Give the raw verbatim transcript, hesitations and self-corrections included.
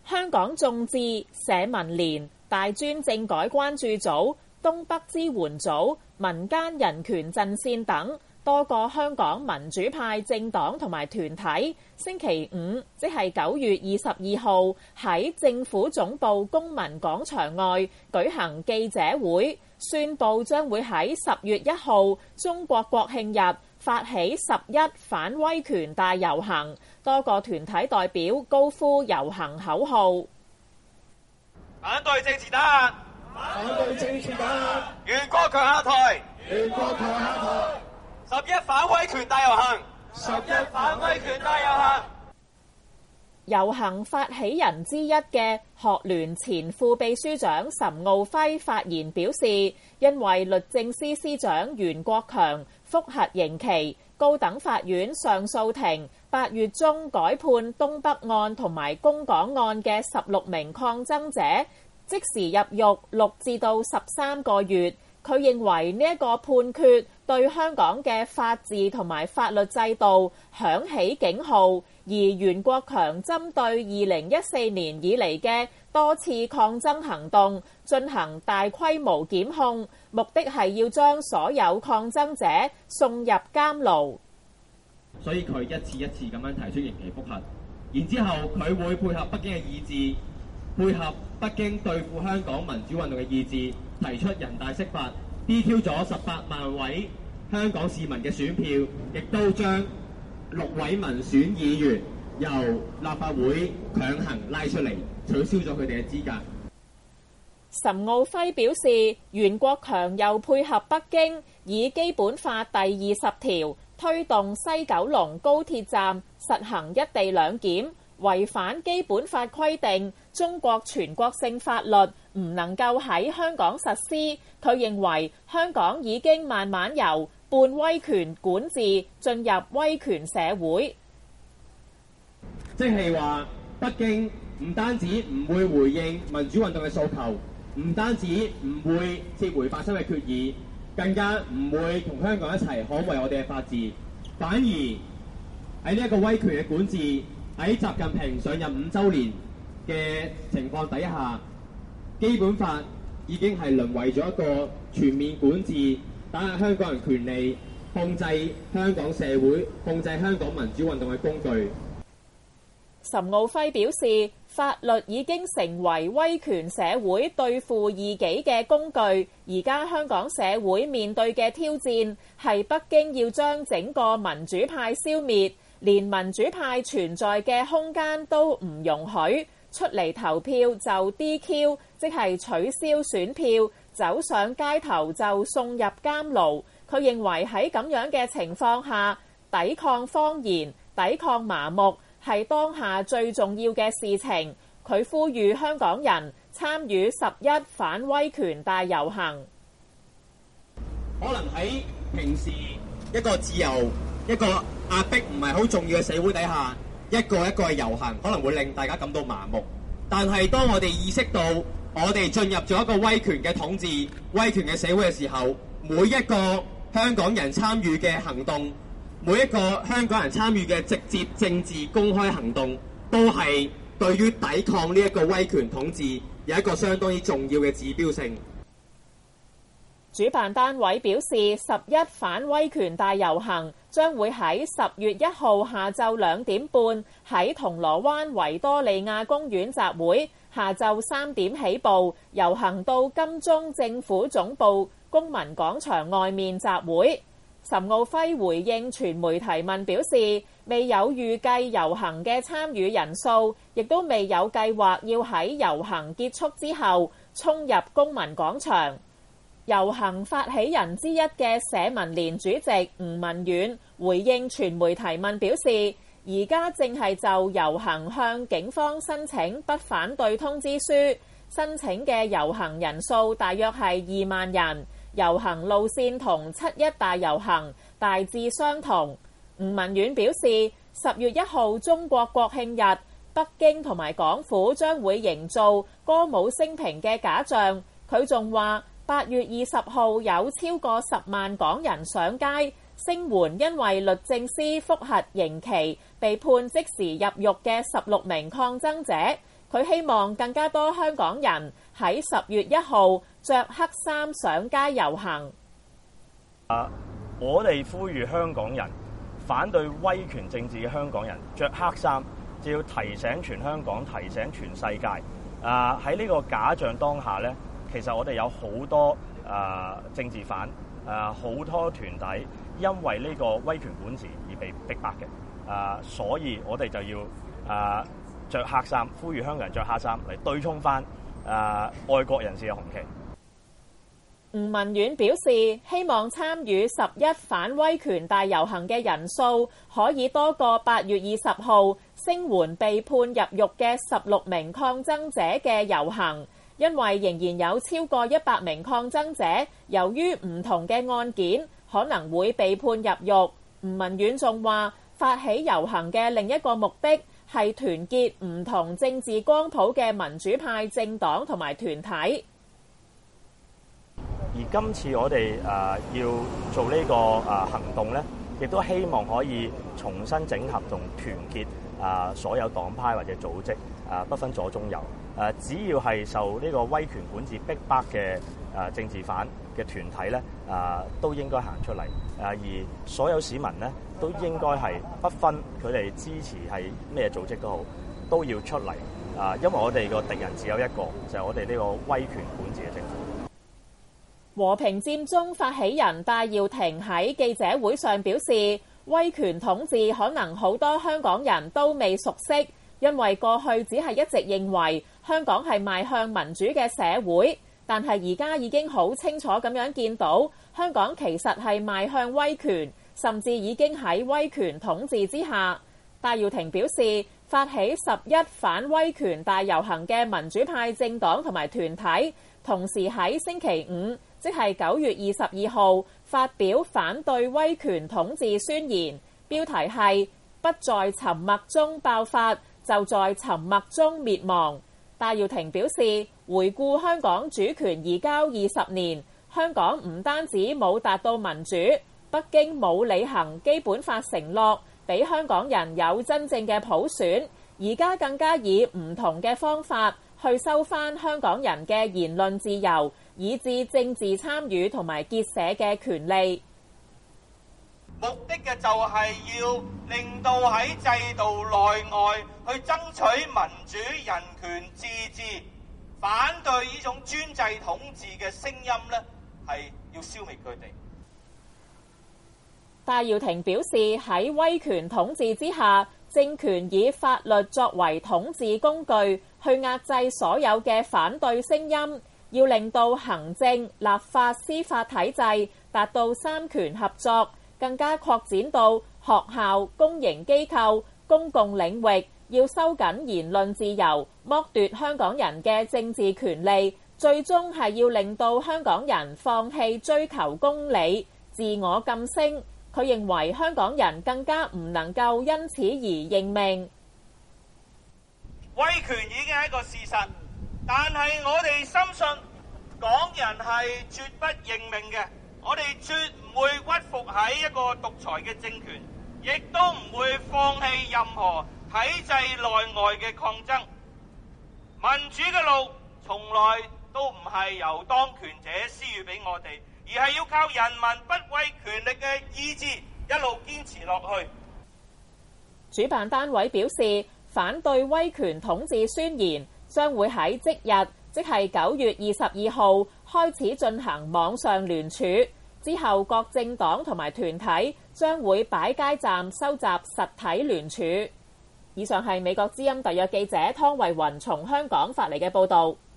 香港眾志、社民連、大專政改關注組、東北支援組、民間人權陣線等多個香港民主派政黨同埋團體，星期五即係九月二十二號喺政府總部公民廣場外舉行記者會，宣布將會喺十月一號中國國慶日發起十一反威權大遊行，多個團體代表高呼遊行口號： 反對政治打壓， 反對政治打壓， 袁國強下台， 袁國強下台。 十一反威權大遊行， 十一反威權大遊行。 遊行發起人之一嘅學聯前副秘書長岑敖暉發言表示，因為律政司司長袁國強覆核刑期，高等法院上訴庭八月中改判東北案同埋公港案嘅十六名抗爭者即時入獄六至到十三個月。佢認為呢一個判決對香港嘅法治同埋法律制度響起警號，而袁國強針對二零一四年以嚟嘅多次抗爭行動進行大規模檢控，目的係要將所有抗爭者送入監牢。 所以佢一次一次咁樣提出刑期覆核，然之後佢會配合北京嘅意志，配合北京對付香港民主運動嘅意志，提出人大釋法 ，D Q 咗十八萬位香港市民嘅選票，亦都將六位民選議員由立法會強行拉出嚟，取消咗佢哋嘅資格。 岑敖暉表示，袁國強又配合北京，以基本法第二十條推動西九龍高鐵站實行一地兩檢，違反基本法規定，中國全國性法律唔能夠喺香港實施。佢認為香港已經慢慢由半威權管治進入威權社會， 即係話北京唔單止唔會回應民主運動嘅訴求，唔單止唔會撤回八三嘅決議，更加唔會同香港一齊捍衛我哋嘅法治，反而喺呢一個威權嘅管治，喺習近平上任五週年嘅情況底下，基本法已經係淪為咗一個全面管治，打壓香港人權利，控制香港社會，控制香港民主運動嘅工具。 岑敖暉表示，法律已經成為威權社會對付異己嘅工具，而家香港社會面對嘅挑戰係北京要將整個民主派消滅，連民主派存在嘅空間都唔容許，出嚟投票就 D Q， 即係取消選票，走上街頭就送入監牢。佢認為喺咁樣嘅情況下，抵抗謊言、抵抗麻木係當下最重要嘅事情。佢呼籲香港人參與十一反威權大遊行。 可能喺平時一個自由、一個壓迫唔係好重要嘅社會底下，一個一個嘅遊行可能會令大家感到麻木。但係當我哋意識到我哋進入咗一個威權嘅統治、威權嘅社會嘅時候，每一個香港人參與嘅行動，每一個香港人參與嘅直接政治公開行動，都係對於抵抗呢一個威權統治有一個相當之重要嘅指標性。 主辦單位表示，十一反威權大遊行將會喺十月一號下晝兩點半喺銅鑼灣維多利亞公園集會，下晝三點起步，遊行到金鐘政府總部公民廣場外面集會。岑敖暉回應傳媒提問表示，未有預計遊行嘅參與人數，亦都未有計劃要喺遊行結束之後衝入公民廣場。遊行發起人之一嘅社民連主席吳文遠回應傳媒提問表示，而家正係就遊行向警方申請不反對通知書，申請嘅遊行人數大約係二萬人，遊行路線同七一大遊行大致相同。吳文遠表示，十月一號中國國慶日，北京同埋港府將會營造歌舞升平嘅假象。佢仲話，八月二十號有超過十萬港人上街聲援，因為律政司覆核刑期被判即時入獄嘅十六名抗爭者。 佢希望更加多香港人喺十月一號着黑衫上街遊行。 啊！我哋呼籲香港人反對威權政治嘅香港人着黑衫，就要提醒全香港，提醒全世界。啊！喺呢個假象當下咧，其實我哋有好多啊政治犯，啊好多團體因為呢個威權管治而被逼迫嘅。啊！所以我哋就要啊〜着黑衫，呼籲香港人着黑衫嚟對沖翻啊愛國人士嘅紅旗。 吳文遠表示，希望參與十一反威權大遊行嘅人數可以多過八月二十號聲援被判入獄嘅十六名抗爭者嘅遊行，因為仍然有超過一百名抗爭者由於唔同嘅案件可能會被判入獄。吳文遠仲話，發起遊行嘅另一個目的係團結唔同政治光譜嘅民主派政黨同埋團體。 而今次我哋誒、呃、要做呢、這個誒、呃、行動咧，亦都希望可以重新整合同團結啊、呃、所有黨派或者組織啊、呃，不分左中右。誒、呃，只要係受呢個威權管治逼迫嘅誒、呃、政治犯嘅團體咧，啊、呃、都應該行出嚟。誒、呃，而所有市民咧，都應該係不分佢哋支持係咩組織都好，都要出嚟啊！因為我哋個敵人只有一個，就係我哋呢個威權管治嘅政府。 和平佔中發起人戴耀廷喺記者會上表示，威權統治可能好多香港人都未熟悉，因為過去只係一直認為香港係邁向民主嘅社會，但係而家已經好清楚咁樣見到香港其實係邁向威權，甚至已經喺威權統治之下。戴耀廷表示，發起十一反威權大遊行嘅民主派政黨同埋團體，同時喺星期五，即係九月二十二號發表反對威權統治宣言，標題係不在沉默中爆發，就在沉默中滅亡。戴耀廷表示，回顧香港主權移交二十年，香港唔單止冇達到民主，北京冇履行基本法承諾，俾香港人有真正嘅普選，而家更加以唔同嘅方法去收返香港人嘅言論自由，以至政治參與同埋結社嘅權利。 目的嘅就係要令到喺制度內外去爭取民主、人權、自治，反對呢種專制統治嘅聲音呢，係要消滅佢哋。 戴耀廷表示，喺威權統治之下，政權以法律作為統治工具，去壓制所有嘅反對聲音，要令到行政、立法、司法體制達到三權合作，更加擴展到學校、公營機構、公共領域，要收緊言論自由，剝奪香港人嘅政治權利，最終係要令到香港人放棄追求公理、自我晉升。佢認為香港人更加唔能夠因此而認命。 威權已經係一個事實，但係我哋深信港人係絕不認命嘅，我哋絕唔會屈服喺一個獨裁嘅政權，亦都唔會放棄任何體制內外嘅抗爭。民主嘅路從來都唔係由當權者施予俾我哋，而係要靠人民不畏權力嘅意志一路堅持落去。 主辦單位表示，反對威權統治宣言將會喺即日，即係九月二十二號開始進行網上聯署，之後各政黨同埋團體將會擺街站收集實體聯署。以上係美國之音特約記者湯慧雲從香港發嚟嘅報導。